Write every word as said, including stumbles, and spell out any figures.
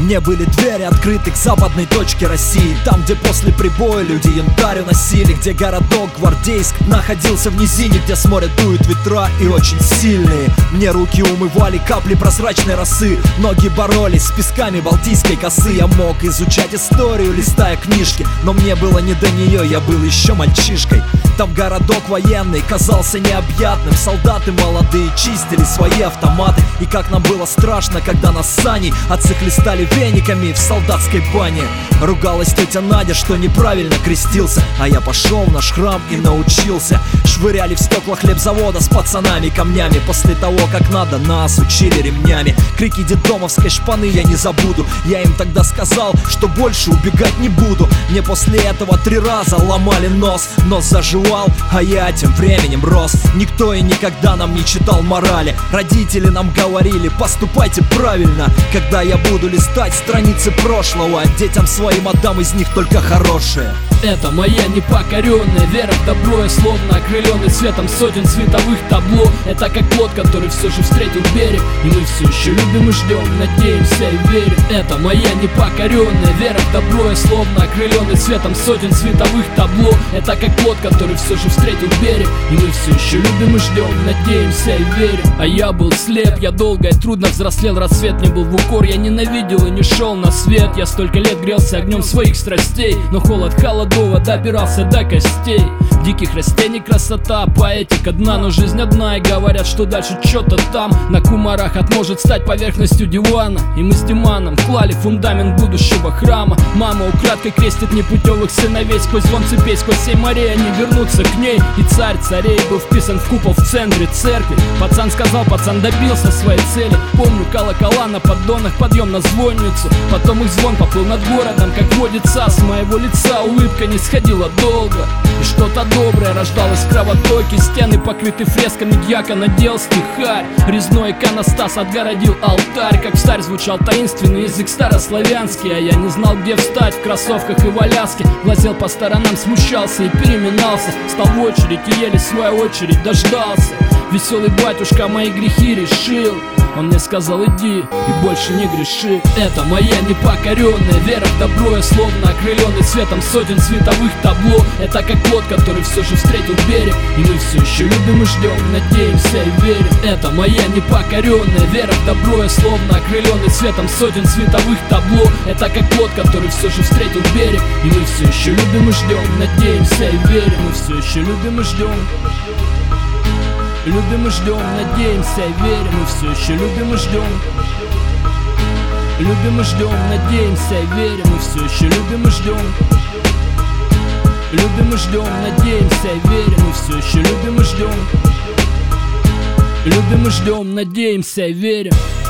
Мне были двери открыты к западной точке России, там, где после прибоя люди янтарь уносили, где городок Гвардейск находился в низине, где с моря дуют ветра и очень сильные. Мне руки умывали капли прозрачной росы, ноги боролись с песками Балтийской косы. Я мог изучать историю, листая книжки, но мне было не до нее, я был еще мальчишкой. Там городок военный казался необъятным, солдаты молодые чистили свои автоматы. И как нам было страшно, когда нас саней отцы хлестали вениками в солдатской бане. Ругалась тетя Надя, что неправильно крестился, а я пошел в наш храм и научился. Швыряли в стекла хлебзавода с пацанами камнями, после того, как надо, нас учили ремнями. Крики детдомовской шпаны я не забуду, я им тогда сказал, что больше убегать не буду. Мне после этого три раза ломали нос, нос заживал, а я тем временем рос. Никто и никогда нам не читал морали, родители нам говорили: поступайте правильно. Когда я буду листать страницы прошлого, детям своим отдам из них только хорошее. Это моя непокоренная вера в добро, я словно окрыленный светом сотен световых табло. Это как плод, который все же встретил берег, и мы все еще любим и ждем, надеемся и верим. Это моя непокоренная вера в добро, я словно окрыленный светом сотен световых табло. Это как плод, который все же встретил берег, и мы все еще любим и ждем, надеемся и верим. А я был слеп, я долго и трудно взрослел, рассвет не был в укор, я ненавидел и не шел на свет. Я столько лет грелся огнем своих страстей, но холод холодова добирался до костей. Диких растений красота, поэтика дна, но жизнь одна, и говорят, что дальше что-то там. На кумарах может стать поверхностью дивана, и мы с Диманом клали фундамент будущего храма. Мама украдкой крестит непутевых сыновей, сквозь звон цепей, сквозь семь морей они вернутся к ней. И царь царей был вписан в купол в центре церкви. Пацан сказал, пацан добился своей цели. Помню колокола на поддонах, подъем на звонницу, потом их звон поплыл над городом, как водится. С моего лица улыбка не сходила долго, и что-то доброе рождалось в кровотоке. Стены покрыты фресками, дьякон надел стихарь, резной иконостас отгородил алтарь. Как встарь звучал таинственный язык старославянский, а я не знал, где встать, в кроссовках и в Аляске. Глазел по сторонам, смущался и переминался, стал в очередь и еле свою очередь дождался. Веселый батюшка мои грехи решил, он мне сказал: иди и больше не греши. Это моя непокоренная вера в добро, я словно окрыленный светом сотен световых табло. Это как плод, который все же встретил берег, и мы все еще любим и ждем, надеемся и верим. Это моя непокоренная вера в добро, я словно окрыленный светом сотен световых табло. Это как плод, который все же встретил берег, и мы все еще любим и ждем, надеемся и верим. Мы все еще любим и ждем, любим и ждем, надеемся и верим. Мы все еще любим и ждем, любим и ждем, надеемся и верим. Мы все еще любим и ждем, любим и ждем, надеемся и верим. Мы все еще любим и ждем, любим и ждем, надеемся и верим.